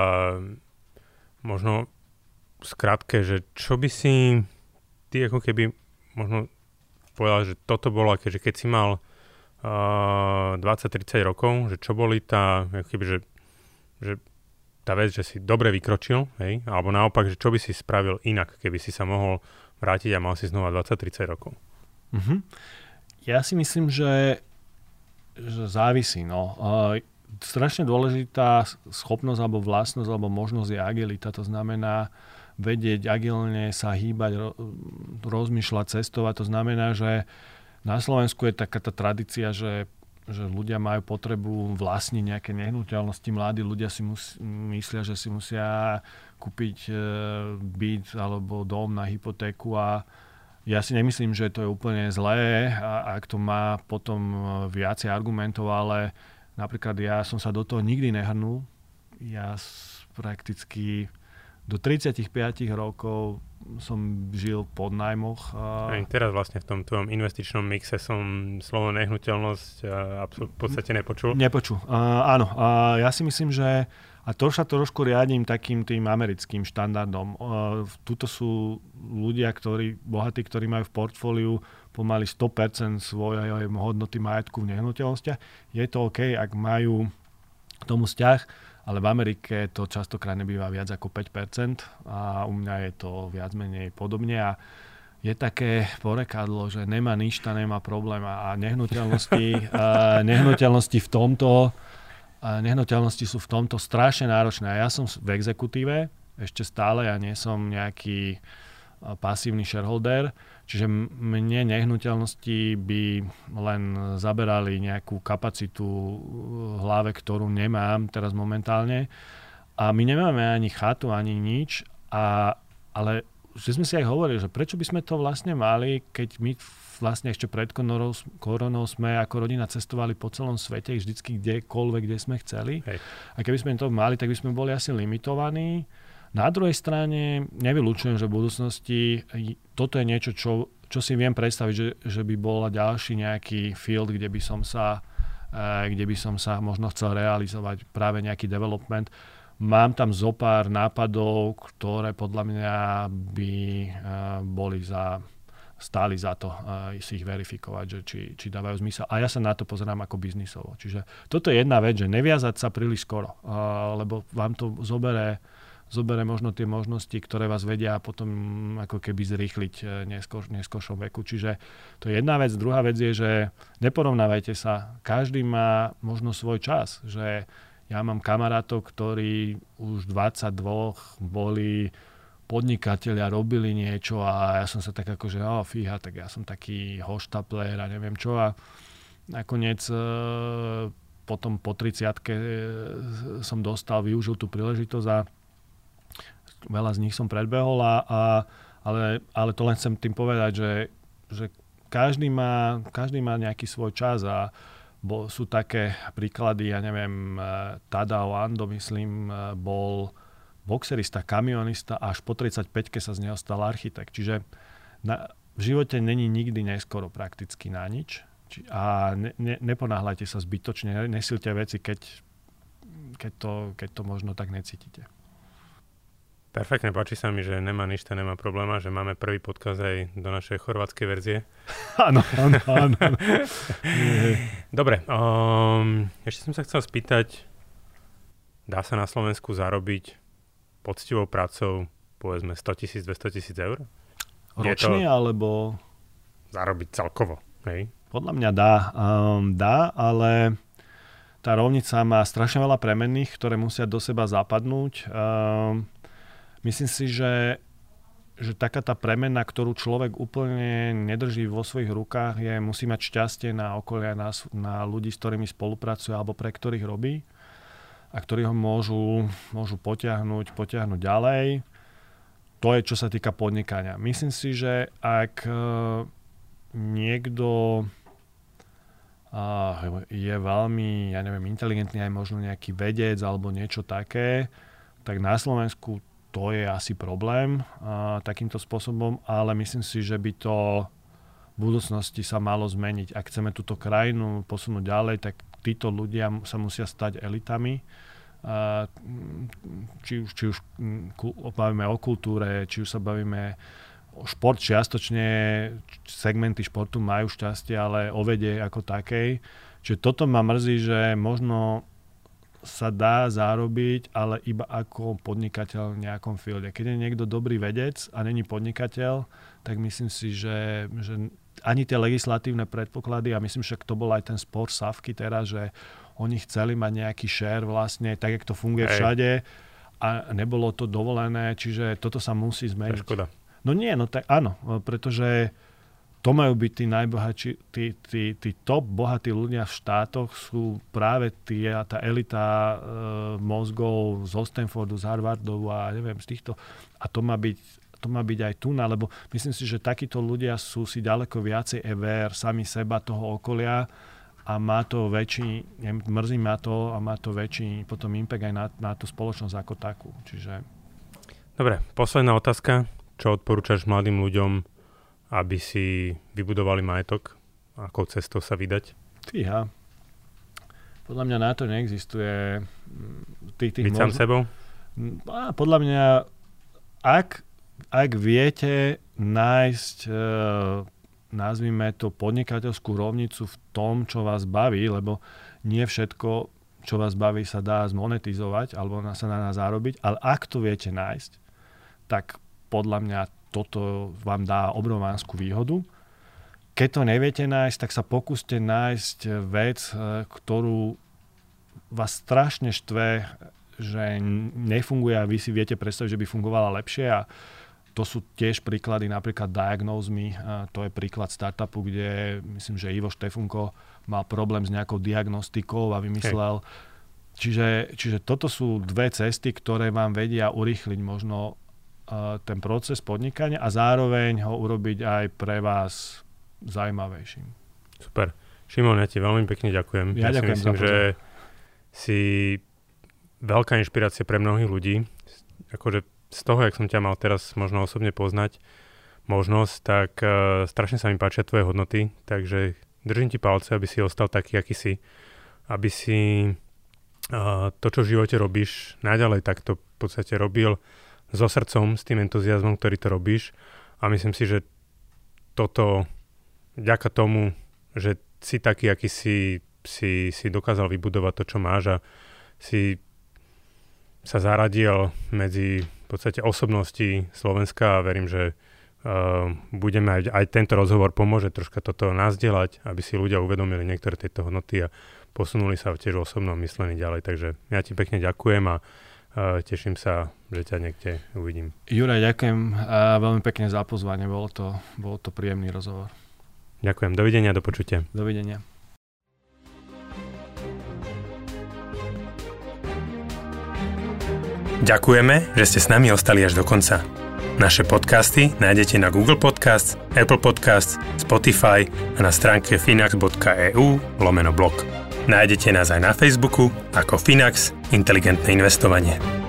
možno skrátke, že čo by si ty ako keby možno povedal, že toto bolo, že keď si mal uh, dvadsať tridsať rokov, že čo boli tá, ako keby, že, že tá vec, že si dobre vykročil, hej, alebo naopak, že čo by si spravil inak, keby si sa mohol vrátiť a mal si znova dvadsať tridsať rokov. Mm-hmm. Ja si myslím, že, že závisí, no. Uh, strašne dôležitá schopnosť alebo vlastnosť alebo možnosť je agilita, to znamená vedieť agilne sa hýbať, rozmýšľať, cestovať. To znamená, že na Slovensku je taká tá tradícia, že, že ľudia majú potrebu vlastniť nejaké nehnuteľnosti. Mladí ľudia si mus, myslia, že si musia kúpiť e, byt alebo dom na hypotéku a ja si nemyslím, že to je úplne zlé, a, ak to má potom viacej argumentov, ale napríklad ja som sa do toho nikdy nehrnul. Ja prakticky do tridsaťpäť rokov som žil pod nájmoch. Aj teraz vlastne v tom tvojom investičnom mixe som slovo nehnuteľnosť v podstate nepočul. Nepočul. Uh, áno, uh, ja si myslím, že a to sa trošku riadím takým tým americkým štandardom. Uh, tuto sú ľudia, ktorí, bohatí, ktorí majú v portfóliu pomaly sto percent svojej hodnoty majetku v nehnuteľnostiach. Je to OK, ak majú k tomu vzťah, ale v Amerike to častokrát nebýva viac ako päť percent a u mňa je to viac menej podobne a je také porekadlo, že nemá nič, tá nemá problém a nehnuteľnosti, a nehnuteľnosti v tomto a nehnuteľnosti sú v tomto strašne náročné. A ja som v exekutíve ešte stále, ja nie som nejaký pasívny shareholder, čiže mne nehnuteľnosti by len zaberali nejakú kapacitu v hlave, ktorú nemám teraz momentálne. A my nemáme ani chatu, ani nič, a, ale že sme si aj hovorili, že prečo by sme to vlastne mali, keď my vlastne ešte pred koronou, koronou sme ako rodina cestovali po celom svete, vždycky kdekoľvek, kde sme chceli. Hej. A keby sme to mali, tak by sme boli asi limitovaní. Na druhej strane nevylučujem, že v budúcnosti toto je niečo, čo, čo si viem predstaviť, že, že by bol ďalší nejaký field, kde by som sa, kde by som sa možno chcel realizovať práve nejaký development. Mám tam zo pár nápadov, ktoré podľa mňa by boli za, stáli za to si ich verifikovať, že či, či dávajú zmysel. A ja sa na to pozerám ako biznisovo. Čiže toto je jedna vec, že neviazať sa príliš skoro, lebo vám to zoberie zobere možno tie možnosti, ktoré vás vedia potom ako keby zrýchliť neskôr, neskôršom veku. Čiže to je jedna vec. Druhá vec je, že neporovnávajte sa. Každý má možno svoj čas. Že Ja mám kamarátov, ktorí už dvadsaťdva boli podnikatelia, robili niečo a ja som sa tak ako, že oh, fíha, tak ja som taký hoštapler a neviem čo a nakoniec e, potom po tridsiatke som dostal, využil tú príležitosť a veľa z nich som predbehol, a, a, ale, ale to len chcem tým povedať, že, že každý, má, každý má nejaký svoj čas a Bo, sú také príklady, ja neviem, Tadao Ando, myslím, bol boxerista, kamionista a až po tridsaťpäťke sa z neho stal architekt. Čiže na, v živote není nikdy neskoro prakticky na nič. Či, a ne, ne, neponáhľajte sa zbytočne, nesilte veci, keď, keď, to, keď to možno tak necítite. Perfektne, páči sa mi, že nemá nič, to nemá probléma, že máme prvý podcast aj do našej chorvátskej verzie. Áno, áno, áno. Dobre, um, ešte som sa chcel spýtať, dá sa na Slovensku zarobiť poctivou prácou povedzme stotisíc, dvestotisíc eur? Ročne alebo? Zarobiť celkovo, hej? Podľa mňa dá, um, dá, ale tá rovnica má strašne veľa premenných, ktoré musia do seba zapadnúť. Um, Myslím si, že, že taká tá premena, ktorú človek úplne nedrží vo svojich rukách, je, musí mať šťastie na okolia, na, na ľudí, s ktorými spolupracuje alebo pre ktorých robí a ktorí ho môžu, môžu potiahnuť, potiahnuť ďalej. To je, čo sa týka podnikania. Myslím si, že ak uh, niekto uh, je veľmi, ja neviem, inteligentný, aj možno nejaký vedec alebo niečo také, tak na Slovensku to je asi problém uh, takýmto spôsobom, ale myslím si, že by to v budúcnosti sa malo zmeniť. Ak chceme túto krajinu posunúť ďalej, tak títo ľudia sa musia stať elitami. Uh, či už, či už bavíme o kultúre, či už sa bavíme o šport, čiastočne segmenty športu majú šťastie, ale o vede ako takej. Čiže toto ma mrzí, že možno sa dá zarobiť, ale iba ako podnikateľ v nejakom fielde. Keď je niekto dobrý vedec a není podnikateľ, tak myslím si, že, že ani tie legislatívne predpoklady, a myslím, že to bol aj ten spor Safky teraz, že oni chceli mať nejaký share vlastne, tak, jak to funguje Hej. všade a nebolo to dovolené, čiže toto sa musí zmeniť. Škoda. No nie, no tak áno, pretože to majú byť tí najbohatší, tí, tí, tí top bohatí ľudia v štátoch sú práve tí, tá elita e, mozgov zo Stanfordu, z Harvardu a neviem, z týchto. A to má byť, to má byť aj tu, lebo myslím si, že takíto ľudia sú si ďaleko viacej aware sami seba, toho okolia a má to väčší, mrzí ma to a má to väčší potom impact aj na, na tú spoločnosť ako takú. Čiže... Dobre, posledná otázka. Čo odporúčaš mladým ľuďom, aby si vybudovali majetok? Akou cestou sa vydať? Fíha. Podľa mňa na to neexistuje. Tých, tých Byť možno... sám sebou? A podľa mňa, ak, ak viete nájsť, e, nazvime to, podnikateľskú rovnicu v tom, čo vás baví, lebo nie všetko, čo vás baví, sa dá zmonetizovať alebo sa na nás zarobiť, ale ak to viete nájsť, tak podľa mňa toto vám dá obrovskú výhodu. Keď to neviete nájsť, tak sa pokúste nájsť vec, ktorú vás strašne štve, že nefunguje a vy si viete predstaviť, že by fungovala lepšie. A to sú tiež príklady, napríklad Diagnose Me, to je príklad startupu, kde myslím, že Ivo Štefunko mal problém s nejakou diagnostikou a vymyslel. Hej. Čiže, čiže toto sú dve cesty, ktoré vám vedia urýchliť možno ten proces podnikania a zároveň ho urobiť aj pre vás zaujímavejším. Super. Šimon, ja ti veľmi pekne ďakujem. Ja, ja ďakujem si myslím, že si veľká inšpirácia pre mnohých ľudí. Akože z toho, jak som ťa mal teraz možno osobne poznať, možnosť, tak uh, strašne sa mi páčia tvoje hodnoty, takže držím ti palce, aby si ostal taký, aký si. Aby si uh, to, čo v živote robíš, naďalej takto v podstate robil so srdcom, s tým entuziazmom, ktorý to robíš. A myslím si, že toto vďaka tomu, že si taký, aký si, si, si dokázal vybudovať to, čo máš a si sa zaradil medzi v podstate osobnosti Slovenska a verím, že uh, budeme aj, aj tento rozhovor pomôže troška toto nazdieľať, aby si ľudia uvedomili niektoré tieto hodnoty a posunuli sa tiež v osobnom myslení ďalej. Takže ja ti pekne ďakujem a uh, teším sa, že ťa niekde uvidím. Juraj, ďakujem uh, veľmi pekne za pozvanie. Bolo to, bolo to príjemný rozhovor. Ďakujem. Dovidenia, do počutia. Dovidenia. Ďakujeme, že ste s nami ostali až do konca. Naše podcasty nájdete na Google Podcasts, Apple Podcasts, Spotify a na stránke finax bodka e u lomeno blog. Nájdete nás aj na Facebooku ako Finax Inteligentné investovanie.